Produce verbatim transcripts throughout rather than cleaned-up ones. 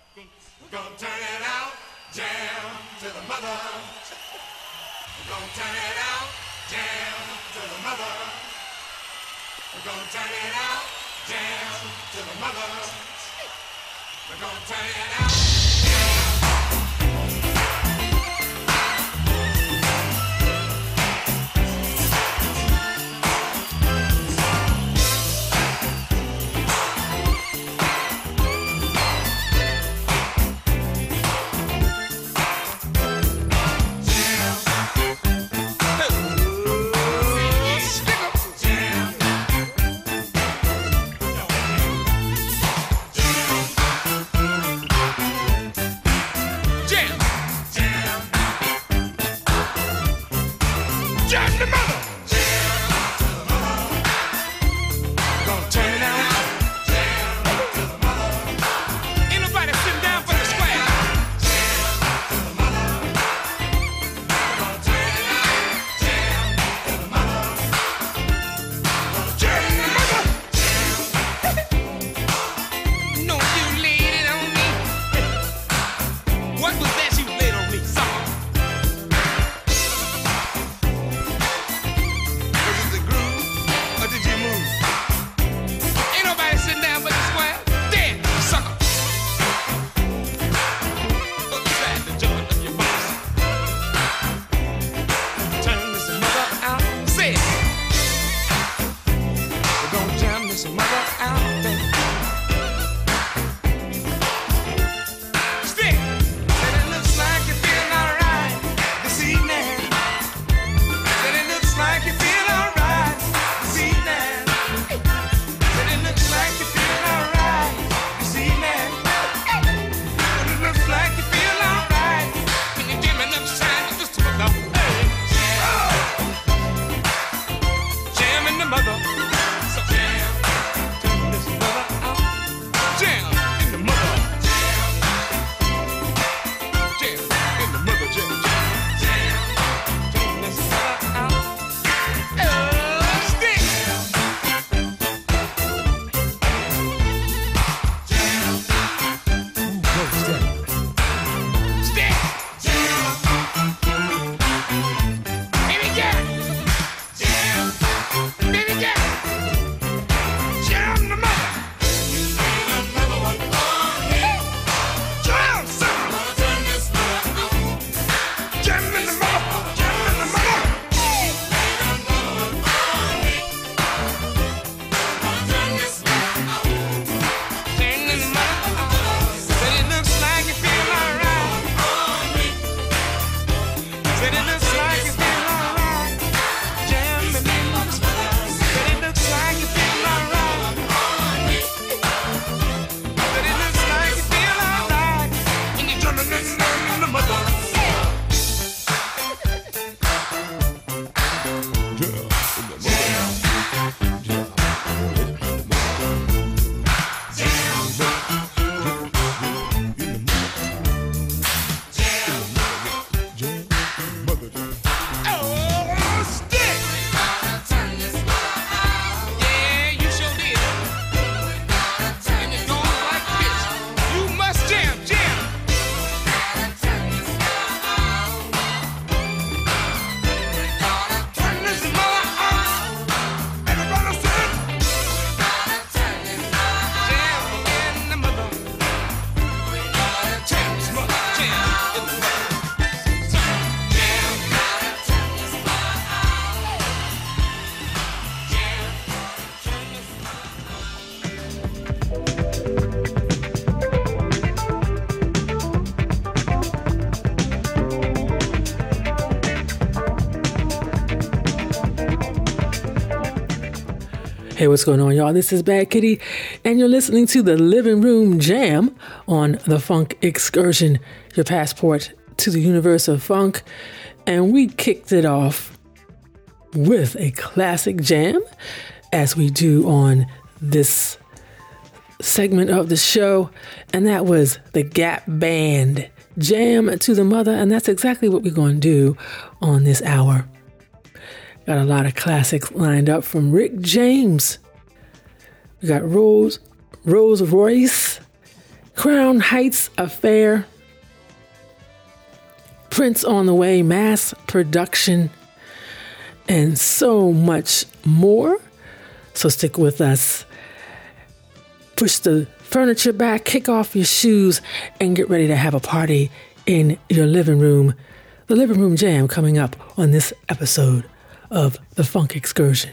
We're gonna turn it out, jam to the mother. We're gonna turn it out, jam to the mother. We're gonna turn it out, jam to the mother. We're gonna turn it out. Hey, what's going on, y'all? This is Bad Kitty, and you're listening to the Living Room Jam on the Funk Excursion, your passport to the universe of funk. And we kicked it off with a classic jam, as we do on this segment of the show, and that was the Gap Band, Jam to the Mother, and that's exactly what we're going to do on this hour. Got a lot of classics lined up from Rick James. We got Rose, Rose Royce, Crown Heights Affair, Prince on the Way, Mass Production, and so much more. So stick with us. Push the furniture back, kick off your shoes, and get ready to have a party in your living room. The Living Room Jam coming up on this episode of The Funk Excursion.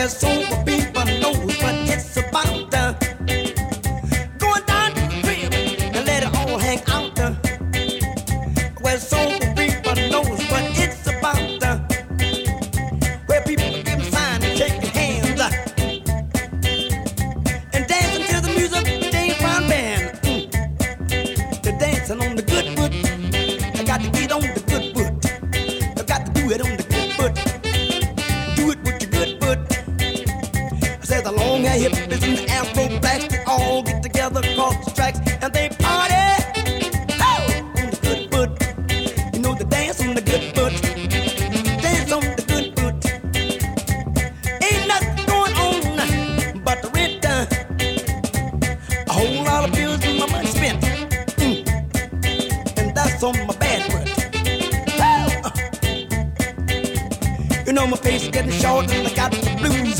Well, some people know, but it's about uh, going down to the crib and let it all hang out. Uh. Well, some people know, but it's about uh, where people give a sign and shake their hands uh, and dancing to the music, James Brown band. Mm. They're dancing on the good foot. I got to get on the good foot. I got to do it on the good foot. Do it with your good foot. I said the long hair hippies and the afro blacks, they all get together across the tracks and they party. Oh, on the good foot. You know they dance on the good foot. Dance on the good foot. Ain't nothing going on but the rent. Uh, a whole lot of bills and my money spent. Mm. And that's on my bad foot. Oh. You know my face is getting short and I got the blues.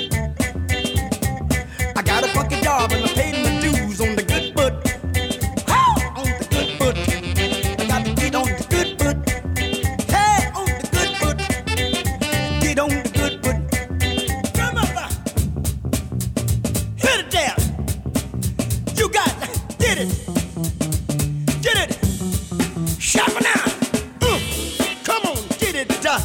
I got a funky job and I paid my dues on the good foot. Oh, on the good foot. I got to get on the good foot. Hey, on the good foot. Get on the good foot. Come on, hit it there. You got it. Get it. Get it. Sharp it now. Mm. Come on, get it done.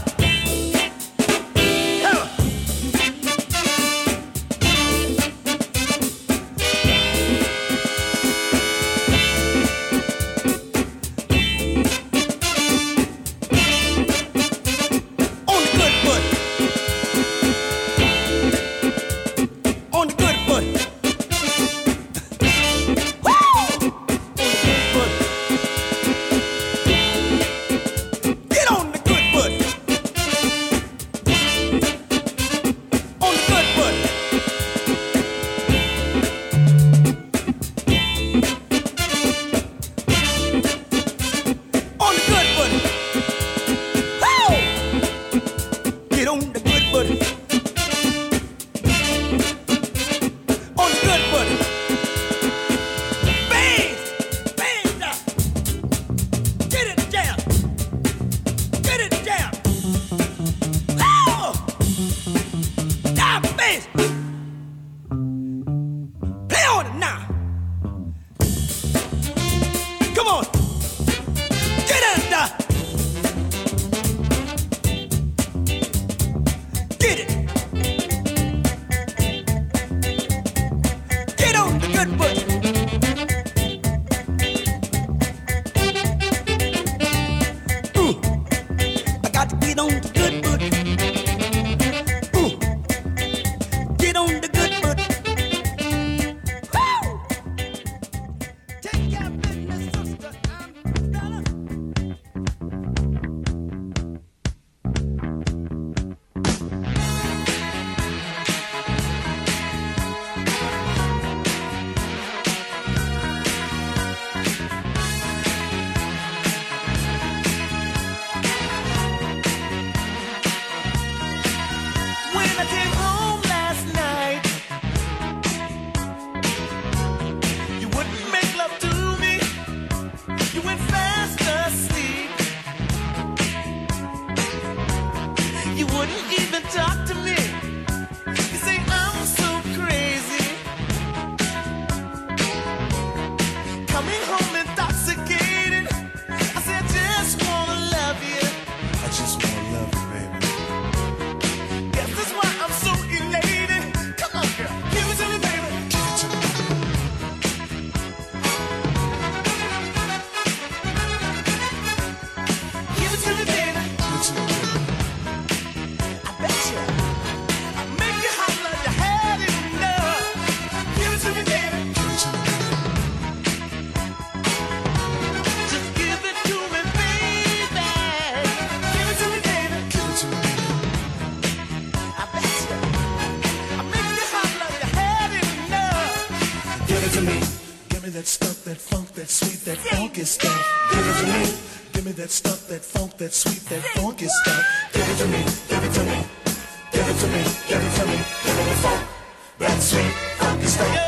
that stuff, that funk, that sweet, that funky stuff. Give it to me. Give me that stuff, that funk, that sweet, that funky stuff. Give it to me. Give it to me. Give it to me. Give it to me. Give me the funk, that sweet, funky stuff.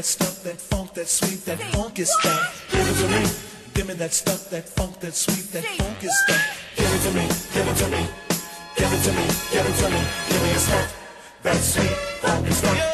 stuff, that funk, that sweet, that funky stuff. Give it to me. Give me that stuff, that funk, that sweet, that funky stuff. Give it to me. Give it to me. Give it to me. Give it to me. Give me the stuff, that sweet, funky stuff.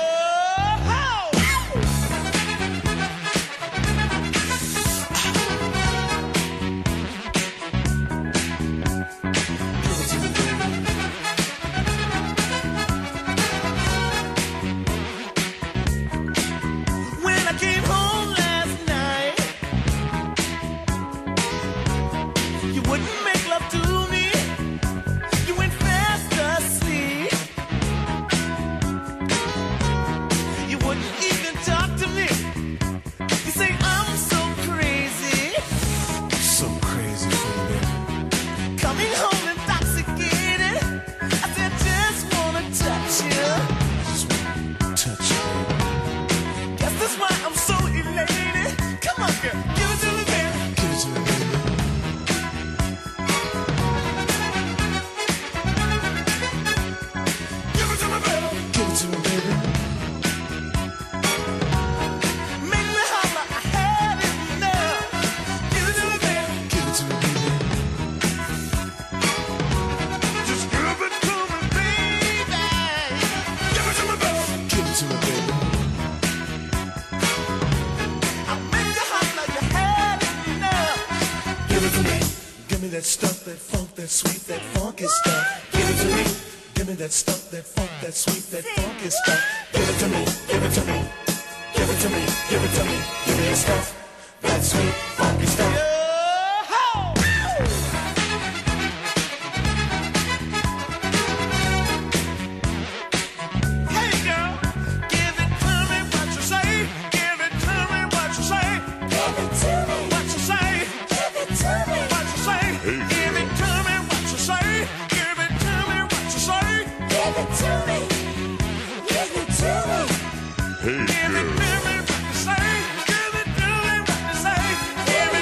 That stuff, that funk, that sweet, that funky stuff. Give it to me. Give me that stuff, that funk, that sweet, that funky stuff. Give it to me. Give it to me. Give it to me. Give it to me. Give me the stuff, that sweet, funky stuff. Hey, girl. Give it to me what you say. Give it to me what you say. Give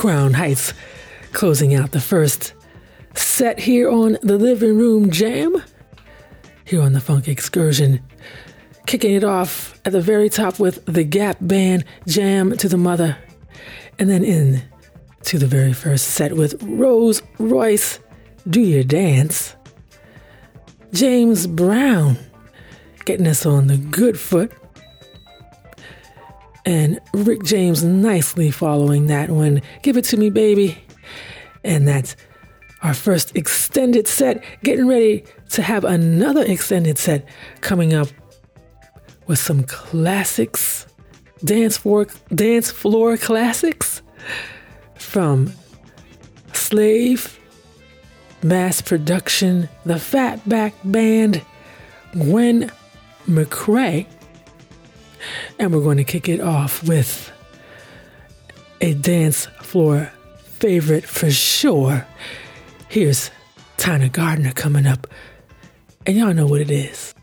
Crown Heights, closing out the first set here on the Living Room Jam, here on the Funk Excursion. Kicking it off at the very top with the Gap Band, Jam to the Mother. And then in to the very first set with Rose Royce, Do Your Dance. James Brown getting us on the good foot. And Rick James nicely following that one, Give It To Me, Baby. And that's our first extended set. Getting ready to have another extended set coming up with some classics, dance floor, dance floor classics from Slave, Mass Production, the Fatback Band, Gwen McCrae. And we're going to kick it off with a dance floor favorite for sure. Here's Tina Gardner coming up, and y'all know what it is.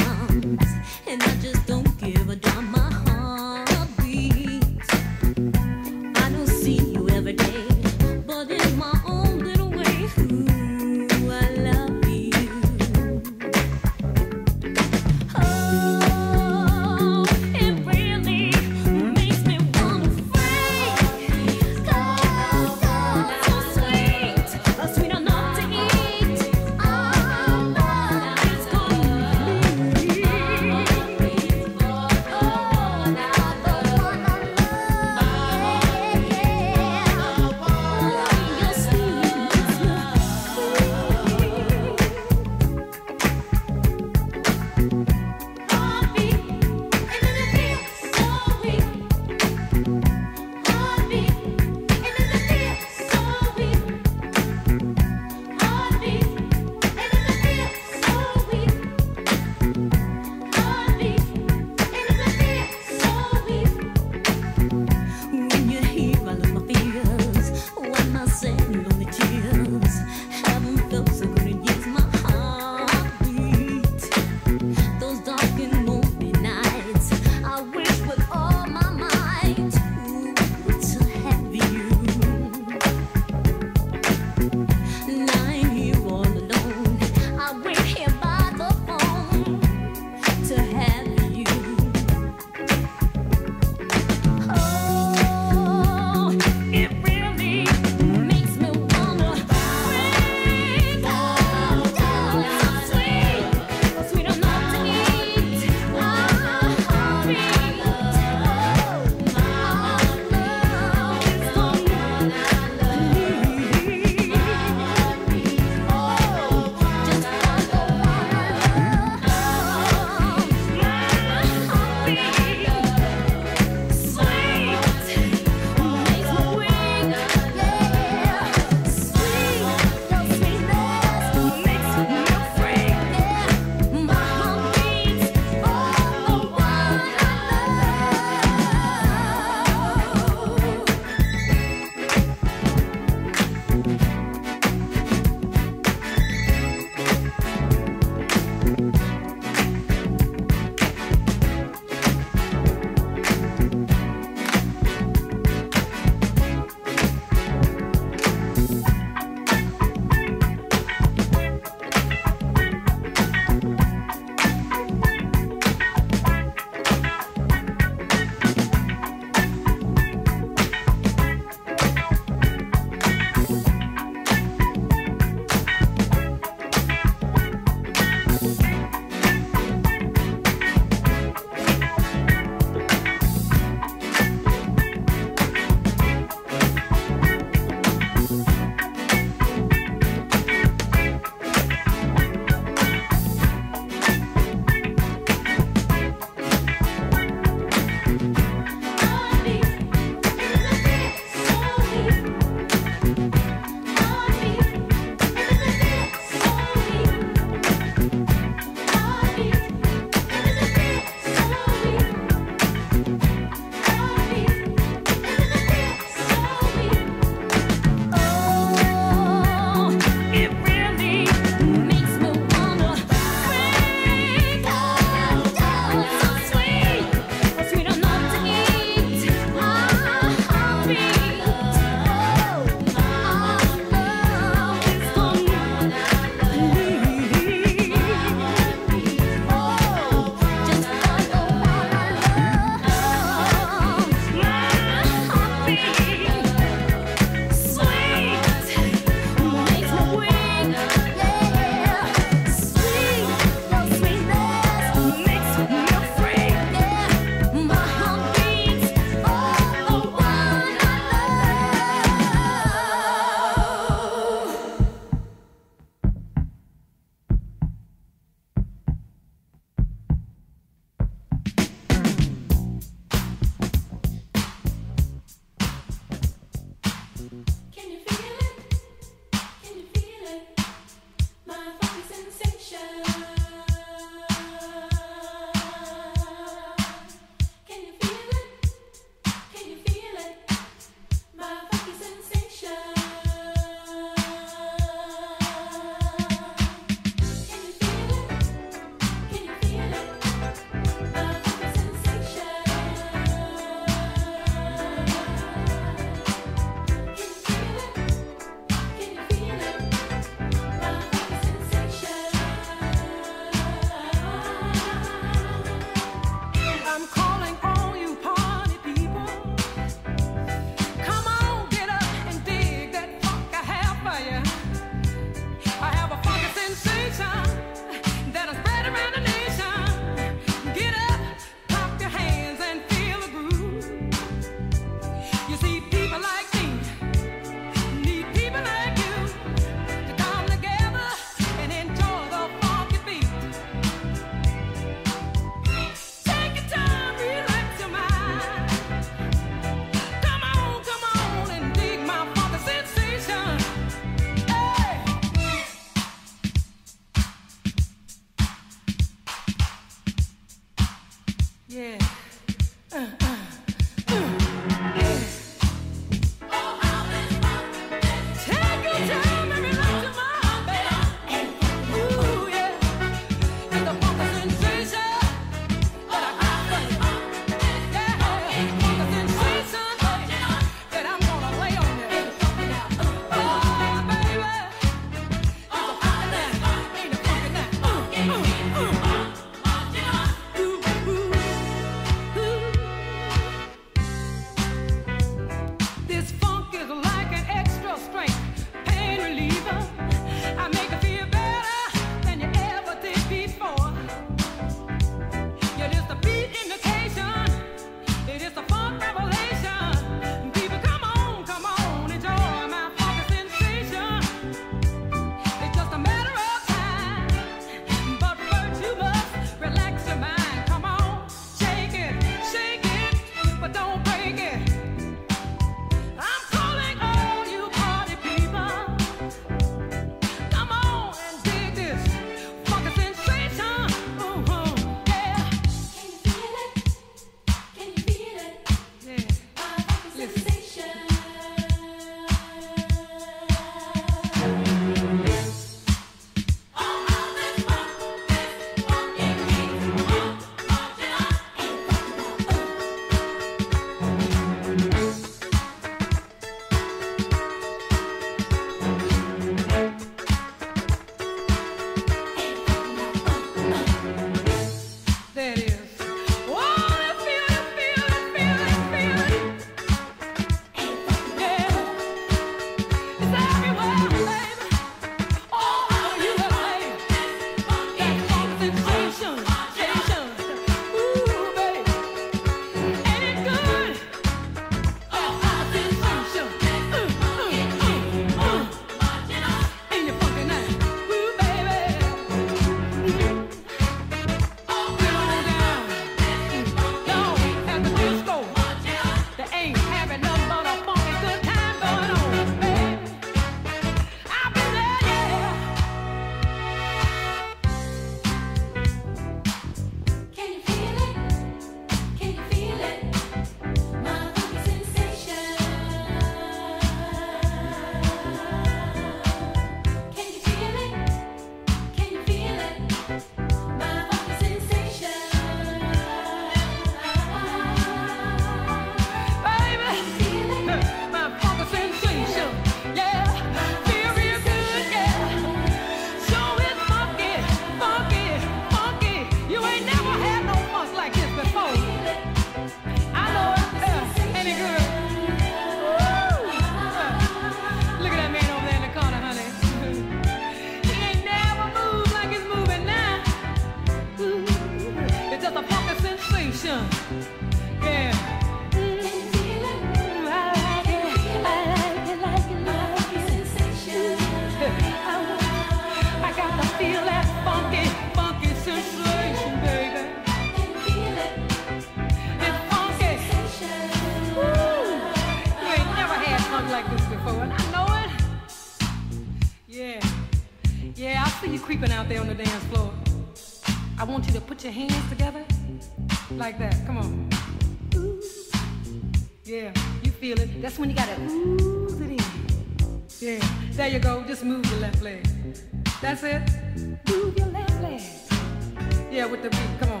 see you creeping out there on the dance floor. I want you to put your hands together like that. Come on. Ooh. Yeah, you feel it. That's when you gotta ooze it in. Yeah, there you go. Just move your left leg. That's it. Move your left leg. Yeah, with the beat. Come on.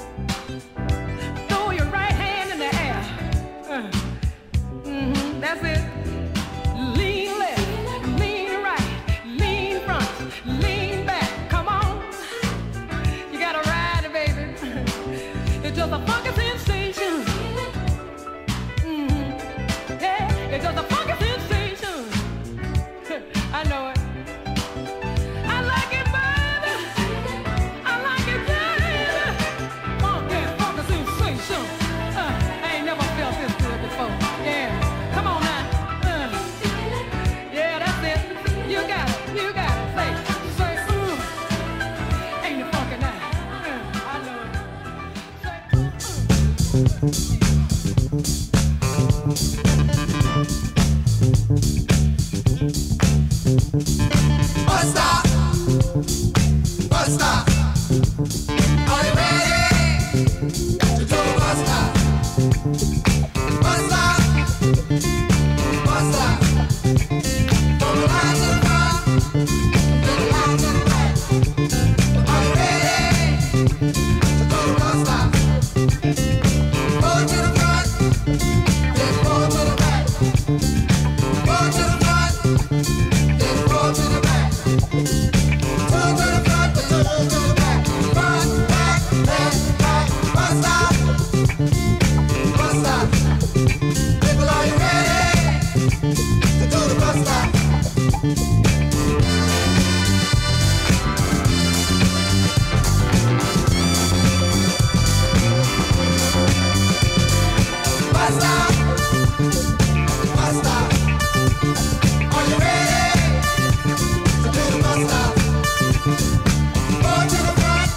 Throw your right hand in the air. Uh. Mm-hmm. That's it. Lean left, lean right, lean front, lean back. Come on. You gotta ride it, baby. It's just a funky sensation. Mm-hmm. Yeah, it's just a funky sensation. I know it. I like it, baby. I like it, baby. Funky, funky sensation. Uh, I ain't never felt this good before. Yeah, come on now. Uh, yeah, that's it. You got it. You got it. Say, say, ooh. Ain't it funky now? Uh, I know it. Say, ooh. Busta, Busta, are you ready to do Busta? Busta, Busta, from the line to the front, to the line to the back. Are you ready to do Busta? Go to the front, then go to the back. Go to the front, then go to the back. Turn to the front, then turn to the back. Front, back, left, right. Busta, Busta. People, are you ready to do the Busta? Busta, Busta. Are you ready to do the Busta? Go to the front,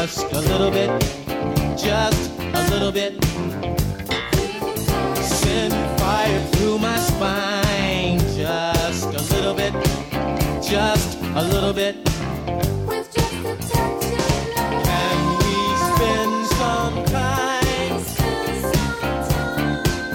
just a little bit, just a little bit. Send fire through my spine, just a little bit, just a little bit. With just a touch of love. Can we spend some time? Spend some time.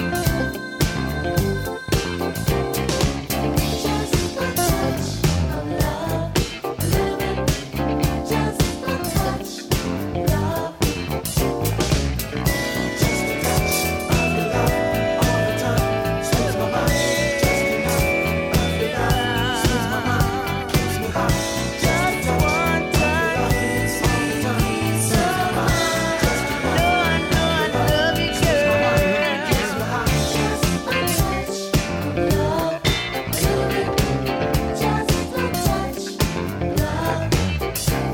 Just a touch of love. A little bit. Just a touch of love. Just a touch of your love all the time sweeps my mind. Just enough of your love sweeps my mind, keeps me high. Just one touch all the time sweeps my mind. Just enough of your love keeps me high. Just a touch of love. A little bit. Just a touch of love. Just a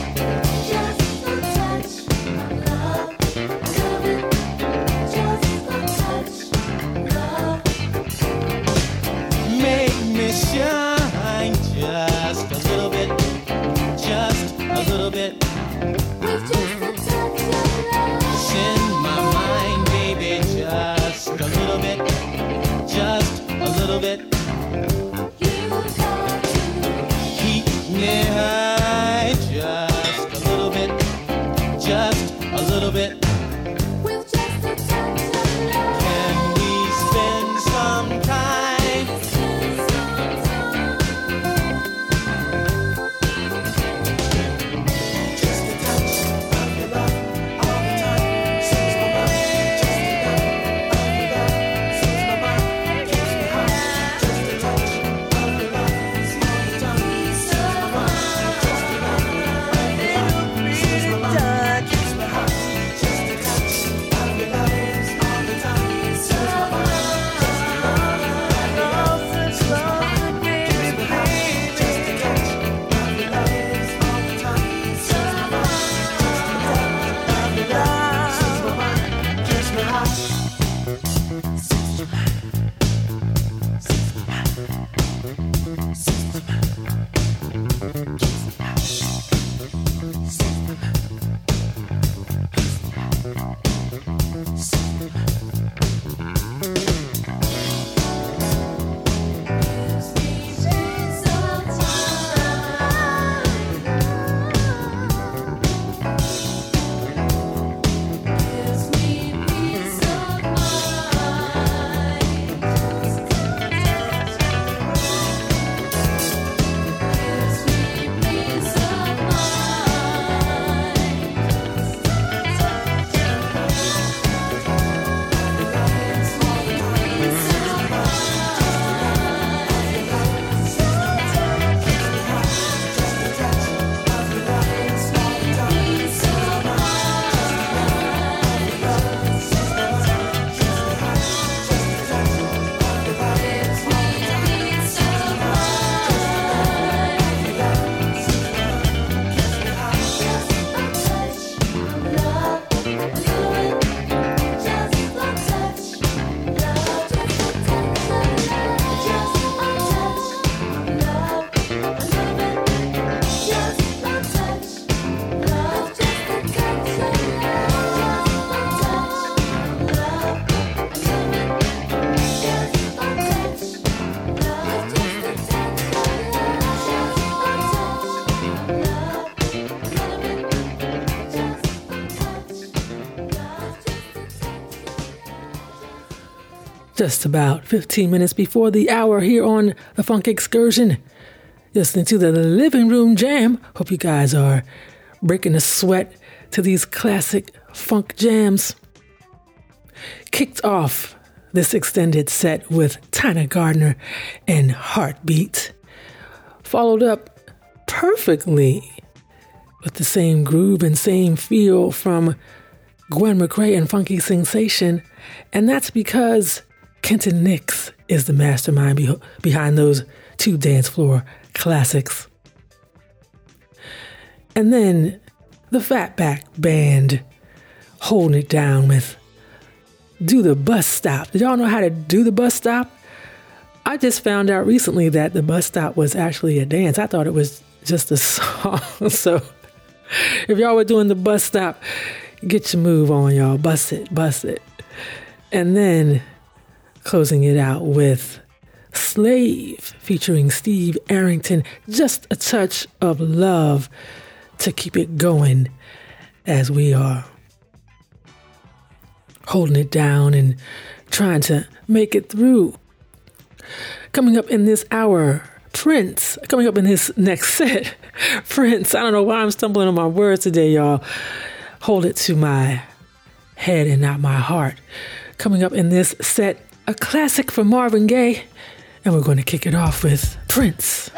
touch of love. A little bit. Just a touch of love. Make me shine just a little bit, just a little bit. With just a touch of love. Send my mind, baby, just a little bit, just a little bit. You got to Keep me high, just a little bit, just a little bit. with just a touch of love. Can we spend some time? Spend some time. Just a touch of your love all the time sweeps my mind. Just enough of your love sweeps my mind, keeps me high. Just a touch of your love all the time sweeps my mind. Just enough of your love sweeps my mind, keeps me high. Just a touch of your love all the time sweeps my mind. Just enough of your love sweeps my mind, keeps me high. Just a touch of your love all the time sweeps my mind. Just about fifteen minutes before the hour here on the Funk Excursion. Listening to the Living Room Jam. Hope you guys are breaking a sweat to these classic funk jams. Kicked off this extended set with Tina Gardner and Heartbeat. Followed up perfectly with the same groove and same feel from Gwen McCrae and Funky Sensation. And that's because Kenton Nix is the mastermind be- behind those two dance floor classics. And then the Fatback Band holding it down with Do the Bus Stop. Did y'all know how to do the bus stop? I just found out recently that the bus stop was actually a dance. I thought it was just a song. So If y'all were doing the bus stop, get your move on, y'all. Bust it, bust it. And then closing it out with Slave featuring Steve Arrington. Just a touch of love to keep it going as we are holding it down and trying to make it through. Coming up in this hour, Prince. Coming up in his next set, Prince. I don't know why I'm stumbling on my words today, y'all. Hold it to my head and not my heart. Coming up in this set, a classic from Marvin Gaye. And we're going to kick it off with Prince.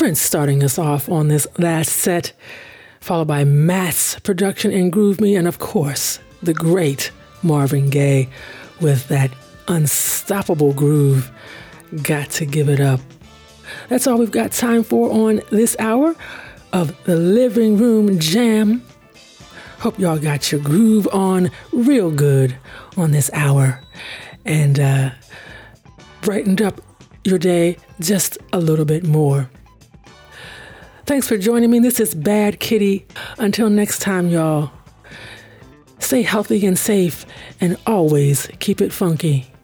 Prince starting us off on this last set, followed by Matt's production in Groove Me, and of course, the great Marvin Gaye with that unstoppable groove, Got to Give It Up. That's all we've got time for on this hour of the Living Room Jam. Hope y'all got your groove on real good on this hour and uh, brightened up your day just a little bit more. Thanks for joining me. This is Bad Kitty. Until next time, y'all, stay healthy and safe and always keep it funky.